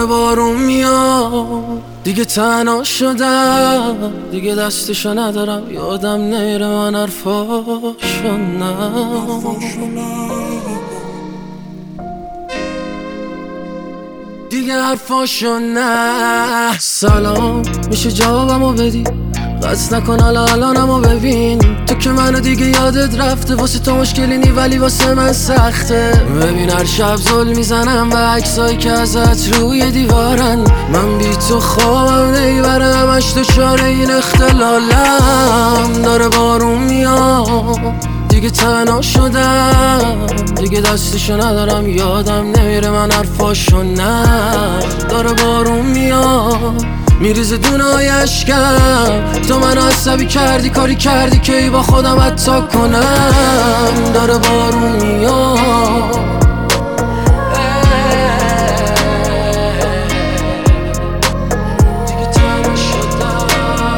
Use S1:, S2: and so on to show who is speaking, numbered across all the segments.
S1: بارون میاد، دیگه تنها شدم، دیگه دستشو ندارم، یادم نمیره من حرفاشو نه. دیگه حرفاشو نه. سلام، میشه جوابمو بدی؟ قصد نکن الانمو ببین، تو که منو دیگه یادت رفته، واسه تو مشکلی نی ولی واسه من سخته. ببین هر شب زل میزنم و عکسایی که ازت روی دیوارن، من بی تو خوابم نمیبرم، همش دچار این اختلالم. داره بارون میاد، دیگه تنها شدم، دیگه دستشو ندارم، یادم نمیره من حرفاشو نه. داره بارون میاد، میریزه دونای اشکم، تو منو عصبی کردی، کاری کردی که ای با خودم حتی کنم. داره بارون میاد، دیگه تنها شدم.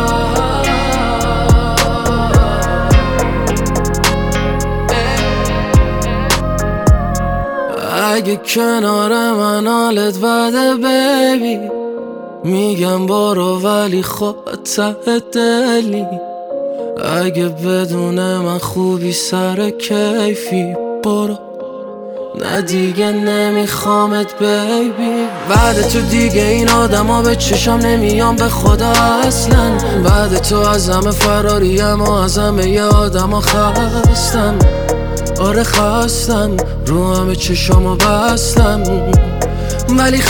S1: اگه کنار من حالت بده بیبی، میگم برو ولی خب ته دلی. اگه بدون من خوبی سر کیفی برو، نه دیگه نمیخوامت بیبی. بعد تو دیگه این آدما به چشم نمیام به خدا اصلا، بعد تو از همه فراریم و از همه یه آدما خستم. آره خستم، رو همه چشامو بستم ولی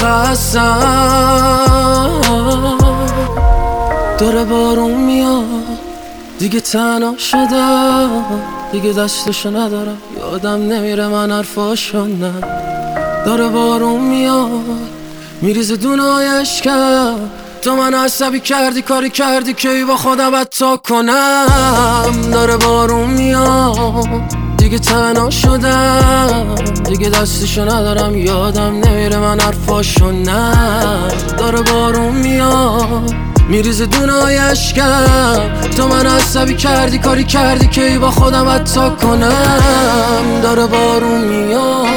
S1: خستم. داره بارون میاد، دیگه تنها شدم، دیگه دستشو ندارم، یادم نمیره من حرفاشو نه. داره بارون میاد، میریزه دونای اشکم، تو منو عصبی کردی، کاری کردی که ای با خودم حتی کنم. داره بارون میاد، دیگه تنها شدم، دیگه دستشو ندارم، یادم نمیره من حرفاشو نه. داره بارون میاد، میریزه دونای اشکم، تو منو عصبی کردی، کاری کردی که ای با خودم حتی کنم. داره بارون میاد.